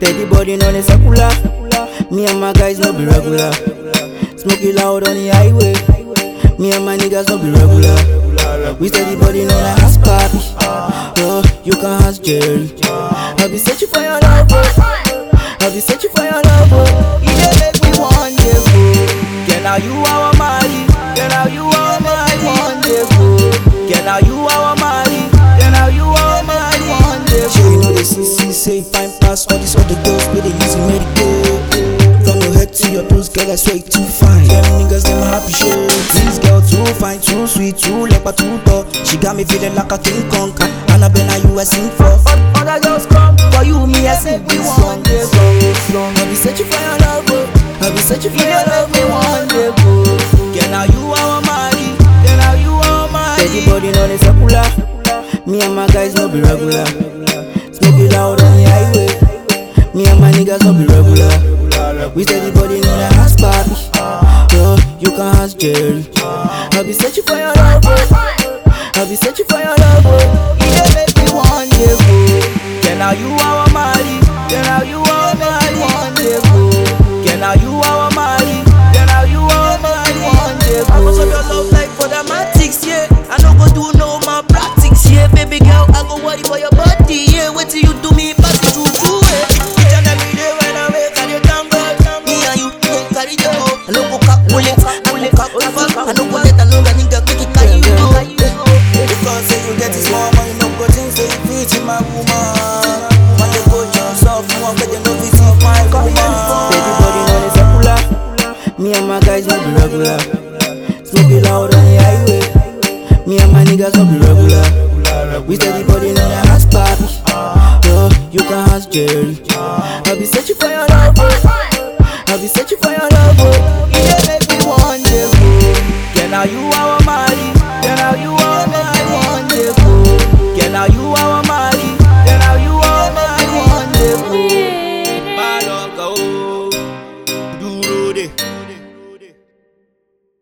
Steady body on the circular. Me and my guys no be regular. Smoking loud on the highway. Me and my niggas no be regular. We steady body on the house party. Oh, you can ask Jerry. I be searching for your love, I be searching for your love. You dey make me want to go. Girl, now you are Mali. Girl, now you are Mali. Want to go. Girl, now you are Mali. Girl, now you are Mali. Want to go. You know the CC say fine pass all these other girls, but they use medical. From your head to your toes, girl, I swear it too fine. Them niggas, them happy shit. This girl too fine, too sweet, too leper, too tall. She got me feeling like a King Kong. Annabelle, now you I sing for. Other girls come for you, me I sing this song. I be searching for your love, I be searching for your love. Me one day, girl, now you are Mali. Girl, now you are Mali. Everybody know the circular. Me and my guys no be regular. Smoking loud on the highway. Me and my niggas no be regular. We steady body know the house party. Yo, you can ask Jerry. I be searching for your love, I be searching for your love. You dey make me want to go. Girl, now you are Mali. Girl, now you are Mali. Want to go. Girl, now you are Mali. Girl, now you are Mali. Want to go. I was on your love like for the matics, yeah. I no go do no more practice, yeah. Baby girl, I go worry for your body, yeah. Wait till you do me back to do it. Each and every day when I wake and you tango, me and you go carry the go. I no go cap bullet, I no go cap over. I no go let another nigga make it carry you go. Because say you get this small money, no go things say you preach in my woman. When you go yourself, you want better no visit my woman. Everybody know the circular. Me and my guys no be regular. Smoking loud on the highway. Me and my niggas no be regular. We steady body know the house party. Yo, you can ask Jerry. I be searching for your love, I be searching for